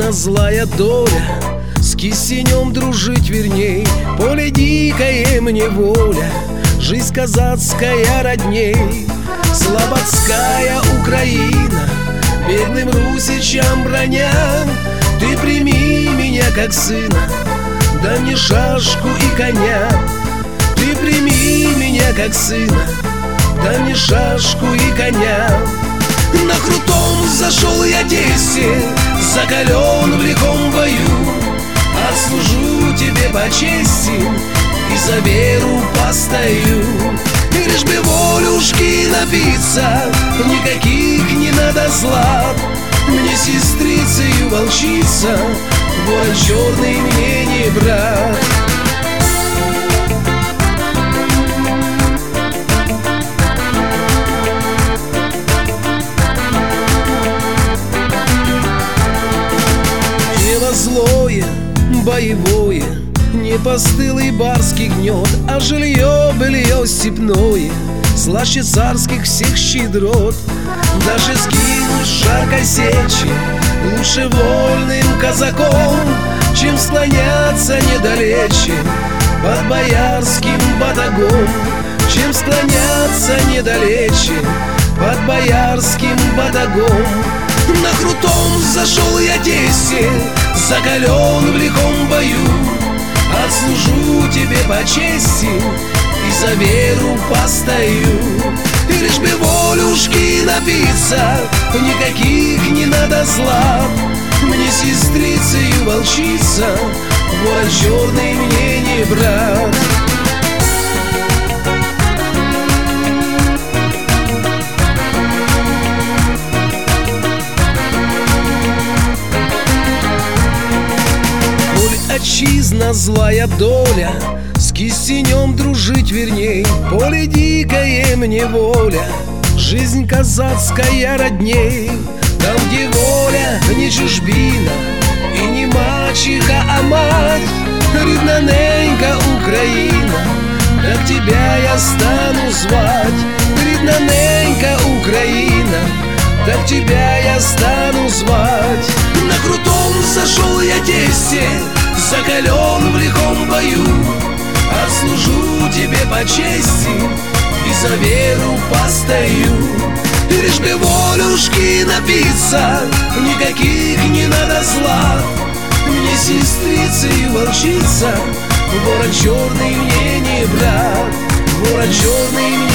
отчизна, злая доля, с кисенем дружить верней. Поле дикое мне воля, жизнь казацкая родней. Слободская Украина, бедным русичам броня. Ты прими меня как сына, дай мне шашку и коня. Ты прими меня как сына, дай мне шашку и коня. На крутом зашел я Одессе, закален в лихом бою. Отслужу тебе по чести и за веру постою. И лишь бы волюшки напиться, никаких не надо зла. Мне сестрицею волчица, город черный мне не брат. Злое, боевое, не постылый барский гнет, а жилье-белье степное, слаще царских всех щедрот. Даже сгинуть в жаркой сечи лучше вольным казаком, чем склоняться недалече под боярским батагом. Чем склоняться недалече под боярским батагом. На крутом зашел я Одессе, закален в лихом бою. Отслужу тебе по чести и за веру постою. И лишь бы волюшки напиться, никаких не надо зла. Мне сестрицею волчица, город черный мне не брат. Отчизна, злая доля, с кисенем дружить верней. Поле дикое мне воля, жизнь казацкая родней. Там, где воля не чужбина и не мачеха, а мать, рідненька Украина, так тебя я стану звать. Рідненька Украина, так тебя я стану звать. На крутом зашел я Одессе, закален в лихом бою. Отслужу тебе по чести и за веру постою. И лишь бы волюшки напиться, никаких не надо зла. Мне сестрицею волчица, город черный мне не брат. Город черный мне